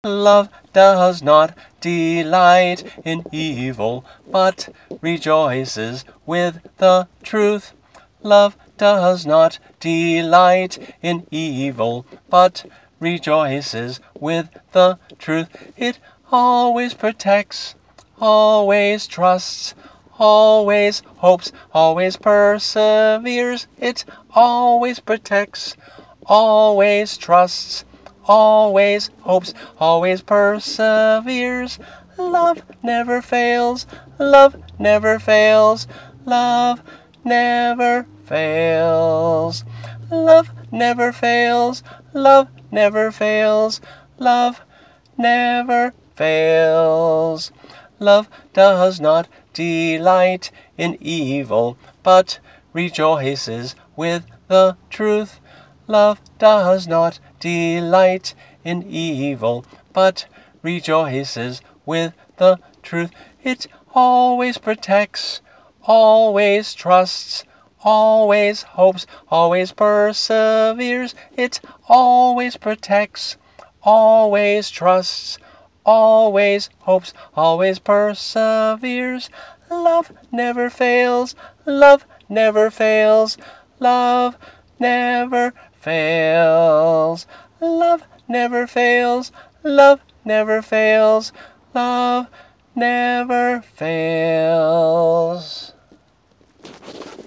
Love does not delight in evil, but rejoices with the truth. Love does not delight in evil, but rejoices with the truth. It always protects, always trusts, always hopes, always perseveres. It always protects, always trusts, always hopes, always perseveres. Love never fails, love never fails, love never fails. Love never fails, love never fails, love never fails. Love does not delight in evil, but rejoices with the truth. Love does not delight in evil, but rejoices with the truth. It always protects, always trusts, always hopes, always perseveres. It always protects, always trusts, always hopes, always perseveres. Love never fails, love never fails, love never fails. Love never fails, love never fails, love never fails.